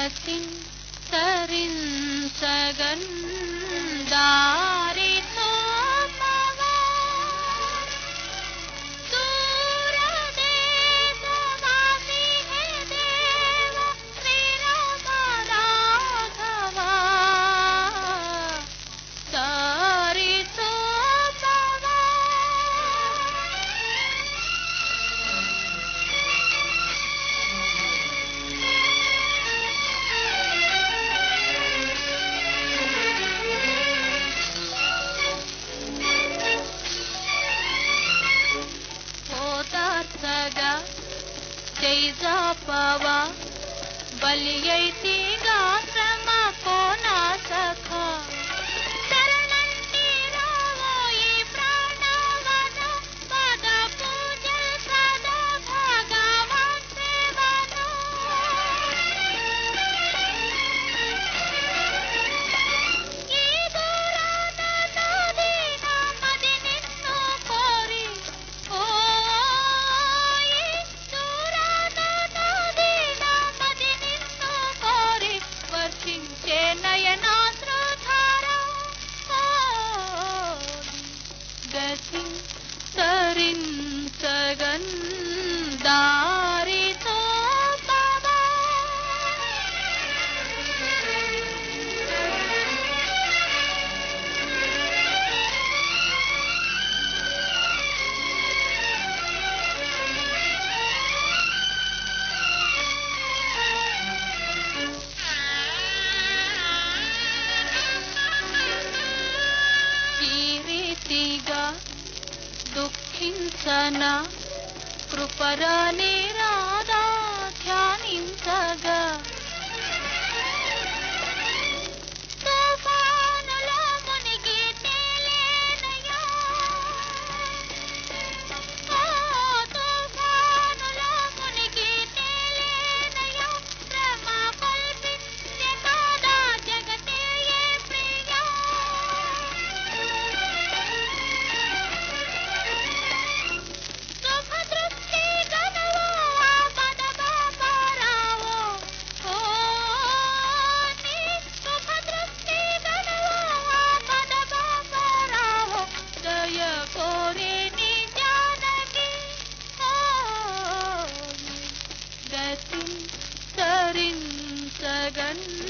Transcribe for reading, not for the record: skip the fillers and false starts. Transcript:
గతిన్ తరించగన్ దారితో జైజాపవా బలియైతిగా శ్రమ కోనా సఖా శరణంటి రావో ఈ ప్రాణవన పద పూజల్ సదా భగవాన్ సేవను ఈ దూరాన నదీన మది నిన్ను కోరి ఓ గతి తరించగన్ దారితో దుఃఖించన కృపరాని రాధా ధ్యానించగా తుఫానుల మునిగి తేలేనయా తుఫానుల మునిగి తేలేనయా శ్రమ కల్పించే కాదా జగతే ప్రియా గతి తరించగన్